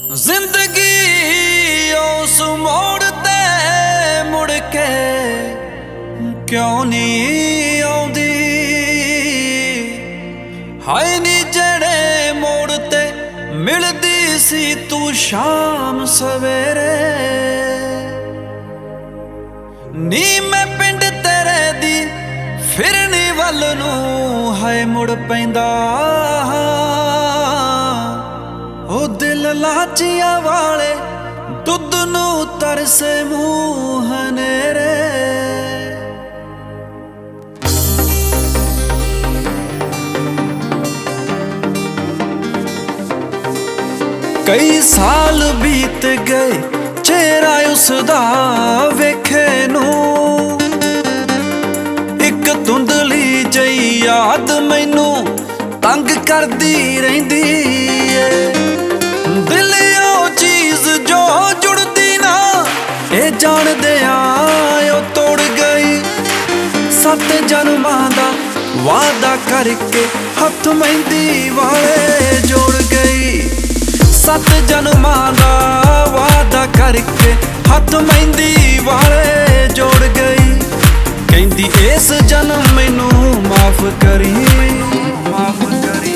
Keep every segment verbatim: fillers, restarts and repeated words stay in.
जिंदगी उस मोड़ ते मुड़ के क्यों नहीं आउंदी, हाय नी जेड़े मोड़ ते मिलदी सी तू शाम सवेरे। नी मैं पिंड तेरे दी फिरनी वल नूं हाय मुड़ पैंदा, ओ दिल लाचिया वाले दुध नूं तरसे मूंह हनेरे। कई साल बीत गए चेहरा उसदा वेखे नूं, एक धुंधली जई याद मैनू तंग करदी रहिंदी है। दिल ओ चीज जो जुड़दी ना ए जाणदियां ओ तोड़ गई, सत जन्मां दा वादा करके हथ मेहंदी वाले जोड़ गई। सत जन्मां दा वादा करके हथ मेहंदी वाले जोड़ गई, कहंदी इस जन्म मैनू माफ करी माफ करी।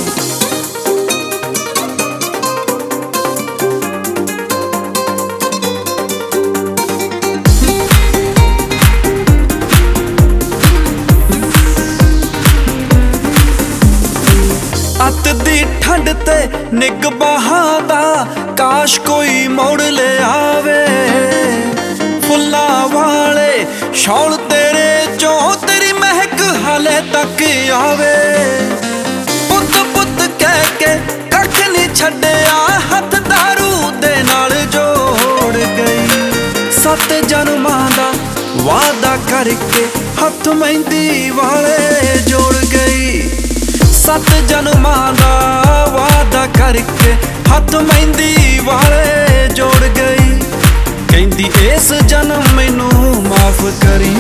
अत दी ठंड ते निग बहादा काश कोई मोड़ ले आवे, फुल्ला वाले शौल तेरे चो तेरी महक हाले तक आवे। पुत पुत कह के कख नहीं छड्डिया हथ दारू दे नाल जोड़ गई। सत जन्मां दा वादा करके हथ मेहंदी वाले जोड़ गई। सत जन्मां दा वादा करके हथ मेहंदी वाले जोड़ गई, कहंदी इस जन्म मैनू माफ करी।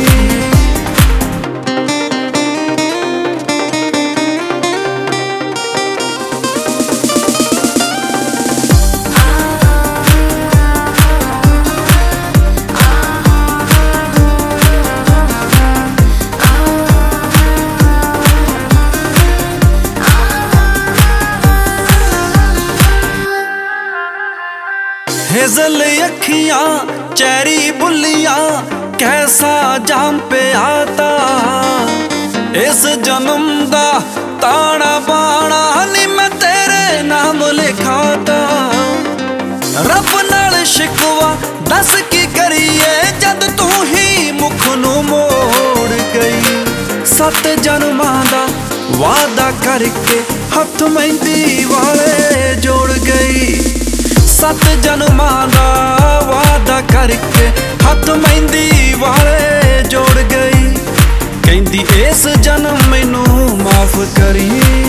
हेजल अखियां चेरी बुलियां कैसा जाम पे आता, इस जन्म दा ताना बाना नी मैं तेरे नाम लिखाता। रब नाल शिकवा दस की करिए जद तू ही मुख नू मोड़ गई। सत जन्मां दा वादा करके हथ मेहंदी वाले जोड़ गई। सत जन्मां दा वादा करके हथ मेहंदी वाले जोड़ गई, कहंदी इस जन्म मैनू माफ करी।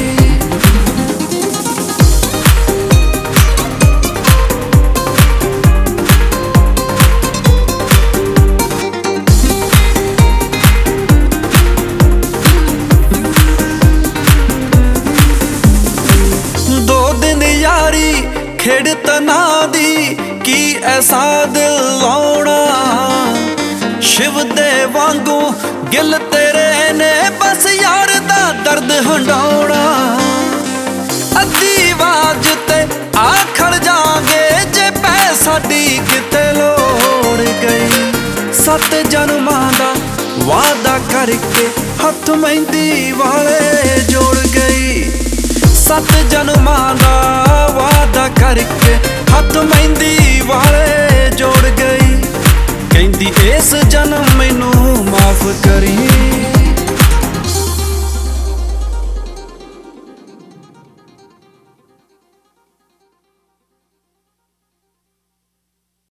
दो दिन यारी खेड़ तना दी की ऐसा दिल लाउणा, शिव दे वांगू गिल तेरे ने बस यार दा दर्द हंडाउणा। अद्धी आवाज ते आखड़ जागे जे पै साडी किते लोड़ गई। सत जन्मां दा वादा करके हथ मेहंदी वाले जोड़ गई। सत जन्मां दा वादा करके हथ मेहंदी वाले जोड़ गई, कहंदी इस जन्म मैनू माफ करी।